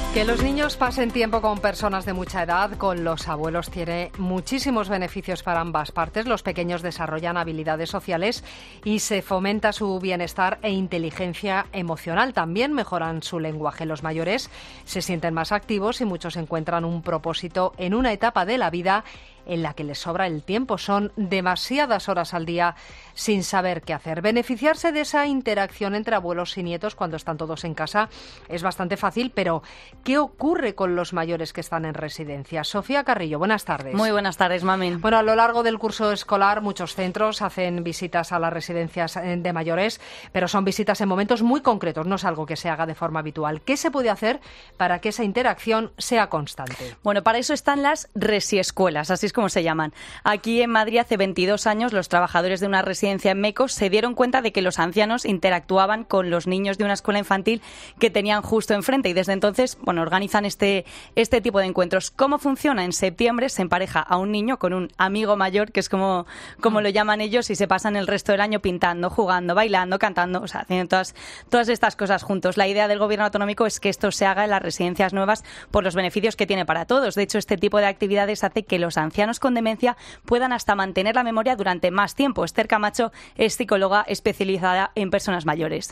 Que los niños pasen tiempo con personas de mucha edad, con los abuelos, tiene muchísimos beneficios para ambas partes. Los pequeños desarrollan habilidades sociales y se fomenta su bienestar e inteligencia emocional. También mejoran su lenguaje. Los mayores se sienten más activos y muchos encuentran un propósito en una etapa de la vida en la que les sobra el tiempo. Son demasiadas horas al día sin saber qué hacer. Beneficiarse de esa interacción entre abuelos y nietos cuando están todos en casa es bastante fácil, pero ¿qué ocurre con los mayores que están en residencia? Sofía Carrillo, buenas tardes. Muy buenas tardes, Mamen. Bueno, a lo largo del curso escolar muchos centros hacen visitas a las residencias de mayores, pero son visitas en momentos muy concretos, no es algo que se haga de forma habitual. ¿Qué se puede hacer para que esa interacción sea constante? Bueno, para eso están las resiescuelas, así es como se llaman. Aquí en Madrid hace 22 años los trabajadores de una residencia en Mecos se dieron cuenta de que los ancianos interactuaban con los niños de una escuela infantil que tenían justo enfrente y desde entonces, bueno, organizan este tipo de encuentros. ¿Cómo funciona? En septiembre se empareja a un niño con un amigo mayor, que es como lo llaman ellos, y se pasan el resto del año pintando, jugando, bailando, cantando, o sea, haciendo todas estas cosas juntos. La idea del gobierno autonómico es que esto se haga en las residencias nuevas por los beneficios que tiene para todos. De hecho, este tipo de actividades hace que los ancianos con demencia puedan hasta mantener la memoria durante más tiempo. Esther Camacho es psicóloga especializada en personas mayores.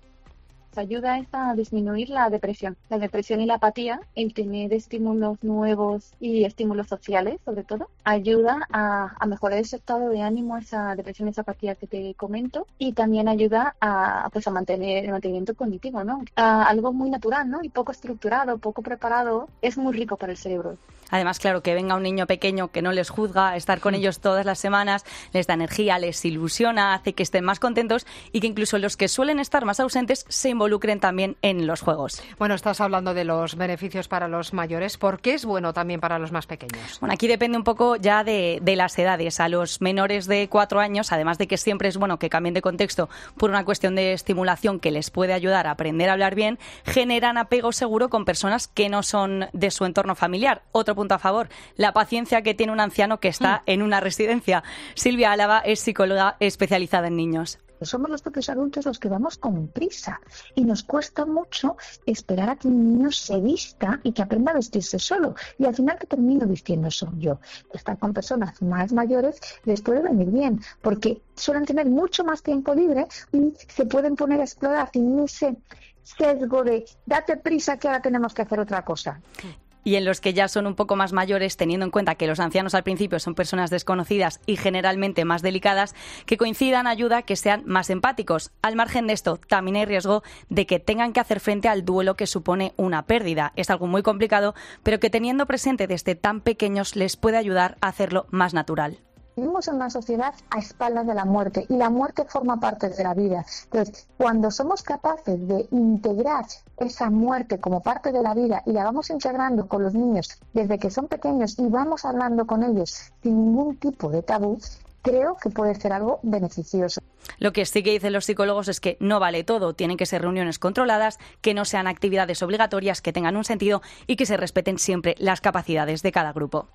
Ayuda a disminuir la depresión y la apatía, el tener estímulos nuevos y estímulos sociales, sobre todo, ayuda a mejorar ese estado de ánimo, esa depresión, esa apatía que te comento, y también ayuda a mantener el mantenimiento cognitivo, ¿no? Algo muy natural, ¿no? Y poco estructurado, poco preparado, es muy rico para el cerebro. Además, claro, que venga un niño pequeño que no les juzga, estar con ellos todas las semanas, les da energía, les ilusiona, hace que estén más contentos y que incluso los que suelen estar más ausentes se involucren también en los juegos. Bueno, estás hablando de los beneficios para los mayores. ¿Por qué es bueno también para los más pequeños? Bueno, aquí depende un poco ya de las edades. A los menores de 4 años, además de que siempre es bueno que cambien de contexto por una cuestión de estimulación que les puede ayudar a aprender a hablar bien, generan apego seguro con personas que no son de su entorno familiar. Otro punto a favor, la paciencia que tiene un anciano que está en una residencia. Silvia Álava es psicóloga especializada en niños. Somos los propios adultos los que vamos con prisa y nos cuesta mucho esperar a que un niño se vista y que aprenda a vestirse solo. Y al final que termino vistiendo soy yo. Estar con personas más mayores les puede venir bien porque suelen tener mucho más tiempo libre y se pueden poner a explorar sin ese sesgo de date prisa que ahora tenemos que hacer otra cosa. Y en los que ya son un poco más mayores, teniendo en cuenta que los ancianos al principio son personas desconocidas y generalmente más delicadas, que coincidan ayuda a que sean más empáticos. Al margen de esto, también hay riesgo de que tengan que hacer frente al duelo que supone una pérdida. Es algo muy complicado, pero que teniendo presente desde tan pequeños les puede ayudar a hacerlo más natural. Vivimos en una sociedad a espaldas de la muerte y la muerte forma parte de la vida. Entonces, cuando somos capaces de integrar esa muerte como parte de la vida y la vamos integrando con los niños desde que son pequeños y vamos hablando con ellos sin ningún tipo de tabú, creo que puede ser algo beneficioso. Lo que sí que dicen los psicólogos es que no vale todo. Tienen que ser reuniones controladas, que no sean actividades obligatorias, que tengan un sentido y que se respeten siempre las capacidades de cada grupo.